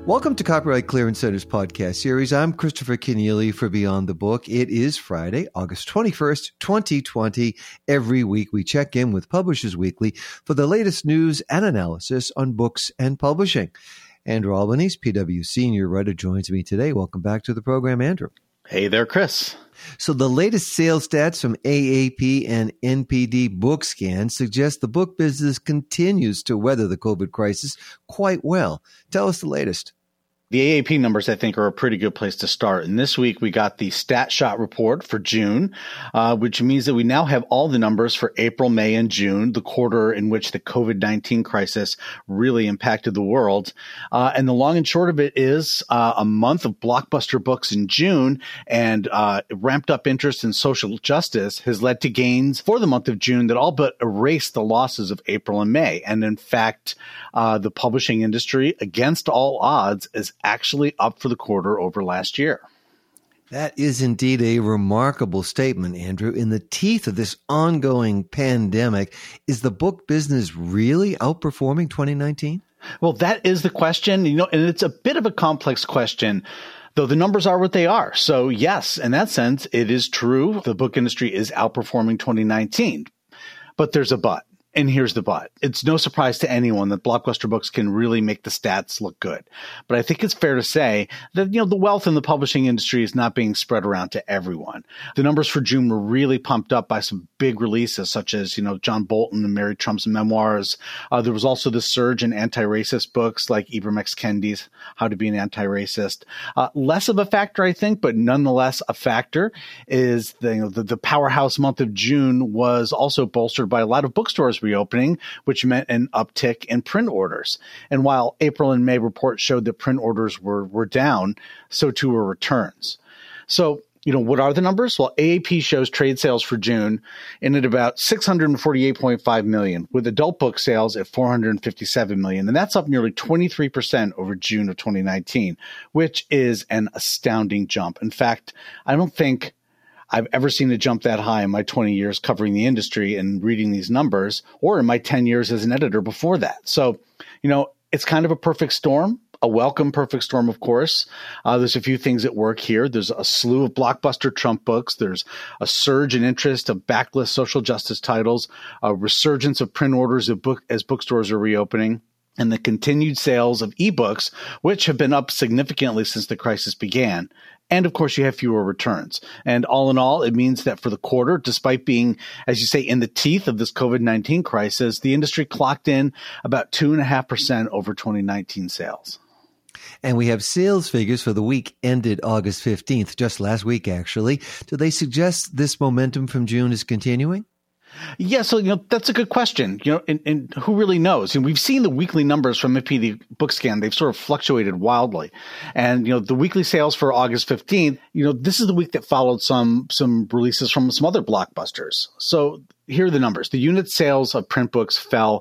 Welcome to Copyright Clearance Center's podcast series. I'm Christopher Kenneally for Beyond the Book. It is Friday, August 21st, 2020. Every week we check in with Publishers Weekly for the latest news and analysis on books and publishing. Andrew Albanese, PW Senior Writer, joins me today. Welcome back to the program, Andrew. Hey there, Chris. So the latest sales stats from AAP and NPD BookScan suggest the book business continues to weather the COVID crisis quite well. Tell us the latest. The AAP numbers, I think, are a pretty good place to start. And this week, we got the StatShot report for June, which means that we now have all the numbers for April, May, and June, the quarter in which the COVID-19 crisis really impacted the world. And the long and short of it is a month of blockbuster books in June and ramped up interest in social justice has led to gains for the month of June that all but erased the losses of April and May. And in fact, the publishing industry, against all odds, is actually up for the quarter over last year. That is indeed a remarkable statement, Andrew. In the teeth of this ongoing pandemic, is the book business really outperforming 2019? Well, that is the question, and it's a bit of a complex question, though the numbers are what they are. So yes, in that sense, it is true. The book industry is outperforming 2019, but there's a but. And here's the but. It's no surprise to anyone that blockbuster books can really make the stats look good. But I think it's fair to say that, the wealth in the publishing industry is not being spread around to everyone. The numbers for June were really pumped up by some big releases, such as, John Bolton and Mary Trump's memoirs. There was also the surge in anti-racist books like Ibram X. Kendi's How to Be an Anti-Racist. Less of a factor, I think, but nonetheless a factor is the powerhouse month of June was also bolstered by a lot of bookstores reopening, which meant an uptick in print orders. And while April and May reports showed that print orders were down, so too were returns. So, what are the numbers? Well, AAP shows trade sales for June in at about $648.5 million, with adult book sales at $457 million. And that's up nearly 23% over June of 2019, which is an astounding jump. In fact, I don't think I've ever seen a jump that high in my 20 years covering the industry and reading these numbers, or in my 10 years as an editor before that. So, it's kind of a perfect storm, a welcome perfect storm, of course. There's a few things at work here. There's a slew of blockbuster Trump books. There's a surge in interest of backlist social justice titles, a resurgence of print orders as bookstores are reopening, and the continued sales of ebooks, which have been up significantly since the crisis began. And of course, you have fewer returns. And all in all, it means that for the quarter, despite being, as you say, in the teeth of this COVID-19 crisis, the industry clocked in about 2.5% over 2019 sales. And we have sales figures for the week ended August 15th, just last week, actually. Do they suggest this momentum from June is continuing? Yeah, so that's a good question. And who really knows? We've seen the weekly numbers from NPD BookScan; they've sort of fluctuated wildly. And the weekly sales for August 15th, this is the week that followed some releases from some other blockbusters. So here are the numbers. The unit sales of print books fell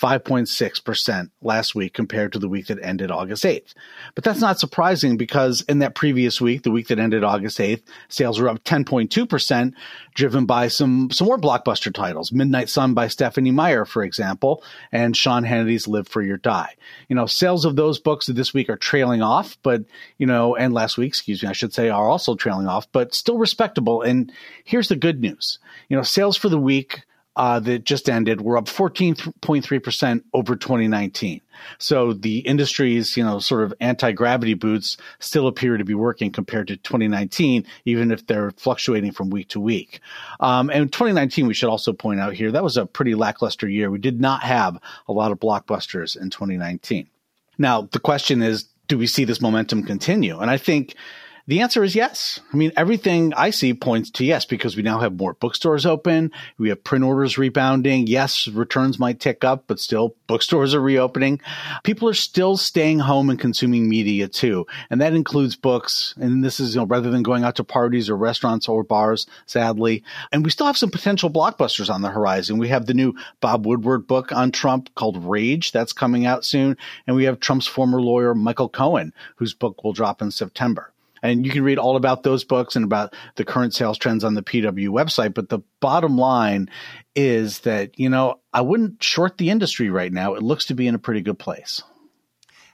5.6% last week compared to the week that ended August 8th. But that's not surprising because in that previous week, the week that ended August 8th, sales were up 10.2%, driven by some more blockbuster titles. Midnight Sun by Stephenie Meyer, for example, and Sean Hannity's Live Free or Die. Sales of those books this week are trailing off, but, and last week, I should say, are also trailing off, but still respectable. And here's the good news. Sales for the week that just ended were up 14.3% over 2019. So the industry's, sort of anti-gravity boots still appear to be working compared to 2019, even if they're fluctuating from week to week. And 2019, we should also point out here, that was a pretty lackluster year. We did not have a lot of blockbusters in 2019. Now, the question is, do we see this momentum continue? And I think the answer is yes. Everything I see points to yes, because we now have more bookstores open. We have print orders rebounding. Yes, returns might tick up, but still bookstores are reopening. People are still staying home and consuming media too. And that includes books. And this is, rather than going out to parties or restaurants or bars, sadly. And we still have some potential blockbusters on the horizon. We have the new Bob Woodward book on Trump called Rage. That's coming out soon. And we have Trump's former lawyer, Michael Cohen, whose book will drop in September. And you can read all about those books and about the current sales trends on the PW website. But the bottom line is that, I wouldn't short the industry right now. It looks to be in a pretty good place.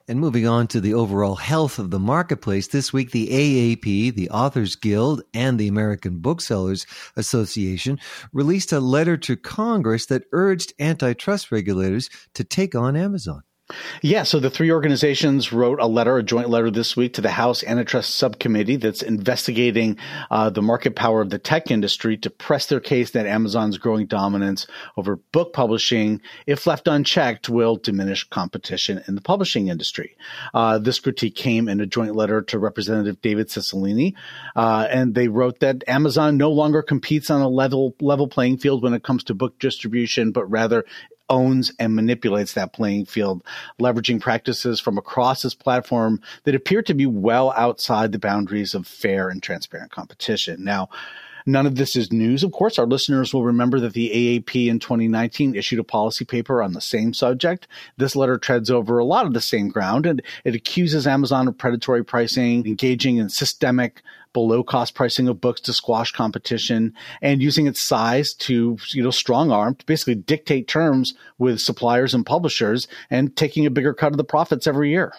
And moving on to the overall health of the marketplace, this week the AAP, the Authors Guild, and the American Booksellers Association released a letter to Congress that urged antitrust regulators to take on Amazon. Yeah, so the three organizations wrote a joint letter this week to the House Antitrust Subcommittee that's investigating the market power of the tech industry to press their case that Amazon's growing dominance over book publishing, if left unchecked, will diminish competition in the publishing industry. This critique came in a joint letter to Representative David Cicilline, and they wrote that Amazon no longer competes on a level playing field when it comes to book distribution, but rather owns and manipulates that playing field, leveraging practices from across its platform that appear to be well outside the boundaries of fair and transparent competition. Now, none of this is news, of course. Our listeners will remember that the AAP in 2019 issued a policy paper on the same subject. This letter treads over a lot of the same ground, and it accuses Amazon of predatory pricing, engaging in systemic below-cost pricing of books to squash competition, and using its size to, strong-arm, to basically dictate terms with suppliers and publishers, and taking a bigger cut of the profits every year.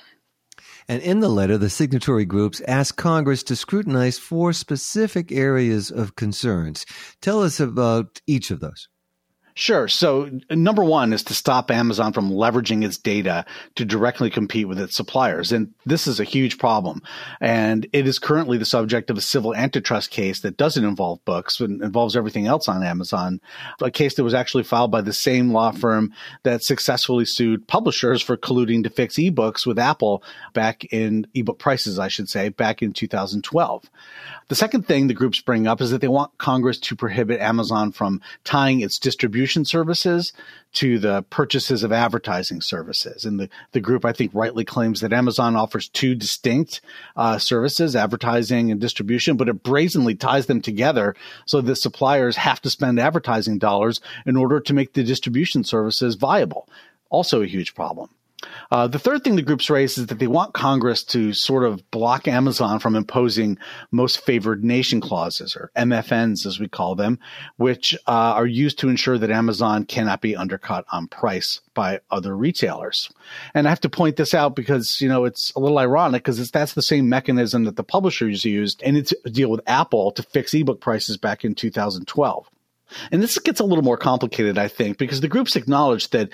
And in the letter, the signatory groups asked Congress to scrutinize 4 specific areas of concerns. Tell us about each of those. Sure. So number one is to stop Amazon from leveraging its data to directly compete with its suppliers. And this is a huge problem. And it is currently the subject of a civil antitrust case that doesn't involve books, but involves everything else on Amazon. A case that was actually filed by the same law firm that successfully sued publishers for colluding to fix ebooks with Apple back in ebook prices, I should say, back in 2012. The second thing the groups bring up is that they want Congress to prohibit Amazon from tying its distribution services to the purchases of advertising services. And the group, I think, rightly claims that Amazon offers 2 distinct services, advertising and distribution, but it brazenly ties them together so that suppliers have to spend advertising dollars in order to make the distribution services viable. Also a huge problem. The third thing the groups raise is that they want Congress to sort of block Amazon from imposing most favored nation clauses, or MFNs as we call them, which are used to ensure that Amazon cannot be undercut on price by other retailers. And I have to point this out because, it's a little ironic because that's the same mechanism that the publishers used in its deal with Apple to fix ebook prices back in 2012. And this gets a little more complicated, I think, because the groups acknowledge that,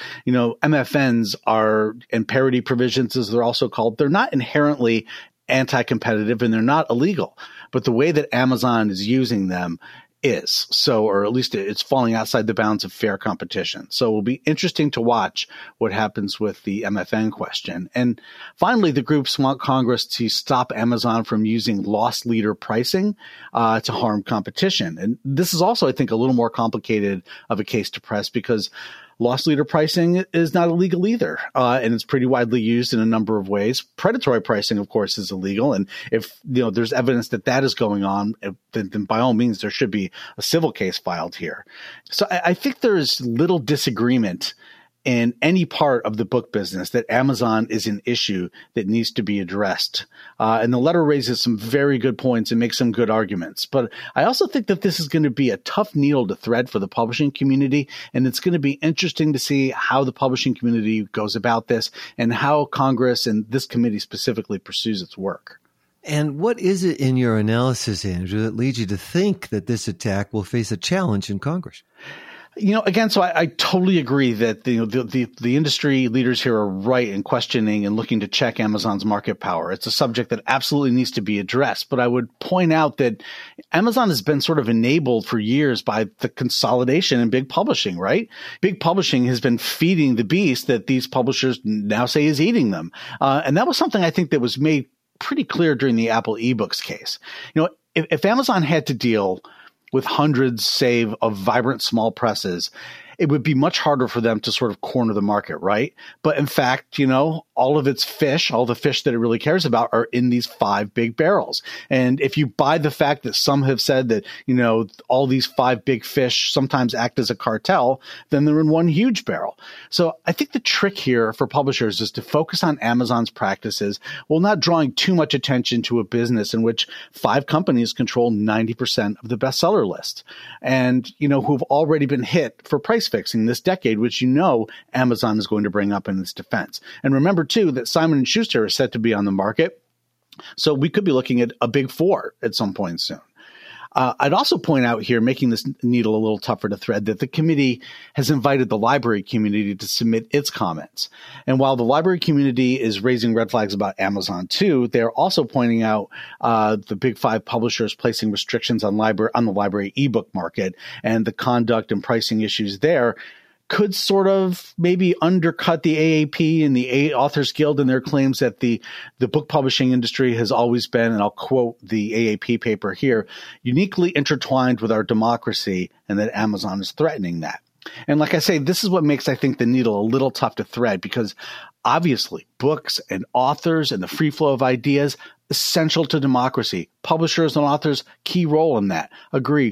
MFNs are, and parity provisions, as they're also called, they're not inherently anti-competitive and they're not illegal. But the way that Amazon is using them is. So, or at least it's falling outside the bounds of fair competition. So it will be interesting to watch what happens with the MFN question. And finally, the groups want Congress to stop Amazon from using loss leader pricing to harm competition. And this is also, I think, a little more complicated of a case to press because loss leader pricing is not illegal either, and it's pretty widely used in a number of ways. Predatory pricing, of course, is illegal, and if there's evidence that is going on, then by all means there should be a civil case filed here. So I think there's little disagreement in any part of the book business that Amazon is an issue that needs to be addressed. And the letter raises some very good points and makes some good arguments. But I also think that this is going to be a tough needle to thread for the publishing community. And it's going to be interesting to see how the publishing community goes about this and how Congress and this committee specifically pursues its work. And what is it in your analysis, Andrew, that leads you to think that this attack will face a challenge in Congress? Again, so I totally agree that the industry leaders here are right in questioning and looking to check Amazon's market power. It's a subject that absolutely needs to be addressed. But I would point out that Amazon has been sort of enabled for years by the consolidation in big publishing, right? Big publishing has been feeding the beast that these publishers now say is eating them. And that was something I think that was made pretty clear during the Apple eBooks case. If Amazon had to deal with hundreds, say, of vibrant small presses, it would be much harder for them to sort of corner the market, right? But in fact, all of its fish, all the fish that it really cares about are in these 5 big barrels. And if you buy the fact that some have said that, all these 5 big fish sometimes act as a cartel, then they're in one huge barrel. So I think the trick here for publishers is to focus on Amazon's practices while not drawing too much attention to a business in which 5 companies control 90% of the bestseller list and, who've already been hit for price price fixing this decade, which Amazon is going to bring up in its defense. And remember, too, that Simon & Schuster is set to be on the market. So we could be looking at a big four at some point soon. I'd also point out here, making this needle a little tougher to thread, that the committee has invited the library community to submit its comments. And while the library community is raising red flags about Amazon too, they're also pointing out the big five publishers placing restrictions on the library ebook market, and the conduct and pricing issues there could sort of maybe undercut the AAP and the Authors Guild and their claims that the book publishing industry has always been, and I'll quote the AAP paper here, uniquely intertwined with our democracy, and that Amazon is threatening that. And like I say, this is what makes, I think, the needle a little tough to thread, because obviously books and authors and the free flow of ideas, essential to democracy. Publishers and authors, key role in that. Agree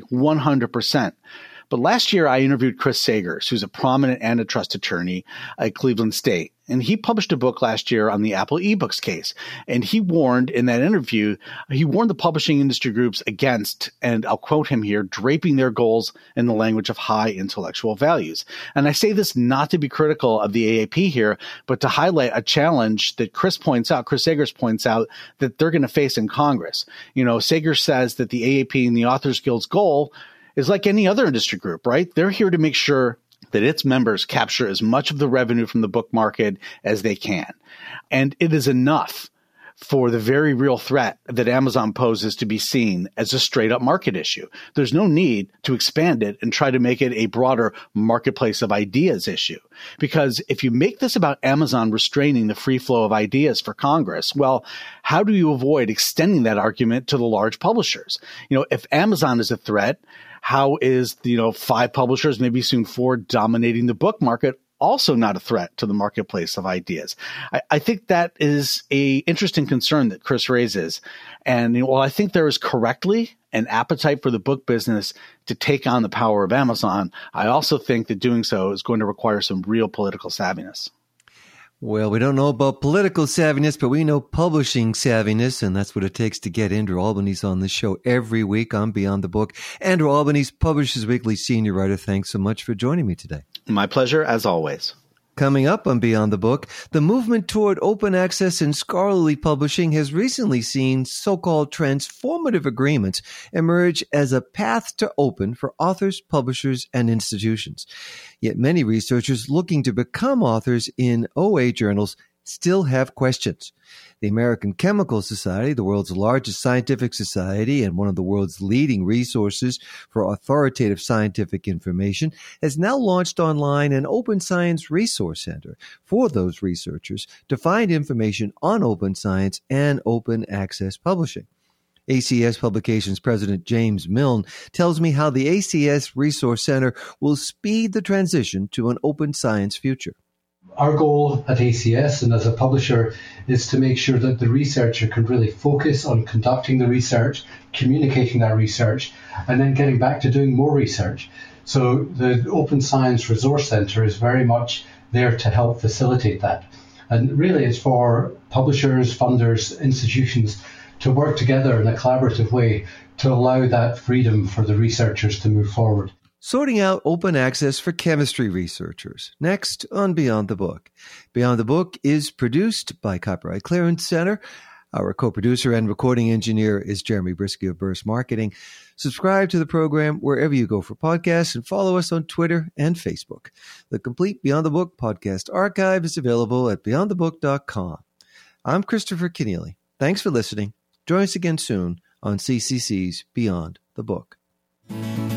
100%. But last year, I interviewed Chris Sagers, who's a prominent antitrust attorney at Cleveland State. And he published a book last year on the Apple eBooks case. And he warned in that interview, the publishing industry groups against, and I'll quote him here, draping their goals in the language of high intellectual values. And I say this not to be critical of the AAP here, but to highlight a challenge that Chris Sagers points out, that they're going to face in Congress. Sagers says that the AAP and the Authors Guild's goal is like any other industry group, right? They're here to make sure that its members capture as much of the revenue from the book market as they can. And it is enough for the very real threat that Amazon poses to be seen as a straight up market issue. There's no need to expand it and try to make it a broader marketplace of ideas issue. Because if you make this about Amazon restraining the free flow of ideas for Congress, well, how do you avoid extending that argument to the large publishers? If Amazon is a threat, how is, 5 publishers, maybe soon 4, dominating the book market also not a threat to the marketplace of ideas? I think that is a interesting concern that Chris raises. And while I think there is correctly an appetite for the book business to take on the power of Amazon, I also think that doing so is going to require some real political savviness. Well, we don't know about political savviness, but we know publishing savviness, and that's what it takes to get Andrew Albanese on the show every week on Beyond the Book. Andrew Albanese, Publishers Weekly senior writer, thanks so much for joining me today. My pleasure, as always. Coming up on Beyond the Book, the movement toward open access in scholarly publishing has recently seen so-called transformative agreements emerge as a path to open for authors, publishers, and institutions. Yet many researchers looking to become authors in OA journals still have questions. The American Chemical Society, the world's largest scientific society and one of the world's leading resources for authoritative scientific information, has now launched online an Open Science Resource Center for those researchers to find information on open science and open access publishing. ACS Publications President James Milne tells me how the ACS Resource Center will speed the transition to an open science future. Our goal at ACS and as a publisher is to make sure that the researcher can really focus on conducting the research, communicating that research, and then getting back to doing more research. So the Open Science Resource Center is very much there to help facilitate that. And really it's for publishers, funders, institutions to work together in a collaborative way to allow that freedom for the researchers to move forward. Sorting out open access for chemistry researchers. Next on Beyond the Book. Beyond the Book is produced by Copyright Clearance Center. Our co-producer and recording engineer is Jeremy Brisky of Burst Marketing. Subscribe to the program wherever you go for podcasts and follow us on Twitter and Facebook. The complete Beyond the Book podcast archive is available at beyondthebook.com. I'm Christopher Kenneally. Thanks for listening. Join us again soon on CCC's Beyond the Book.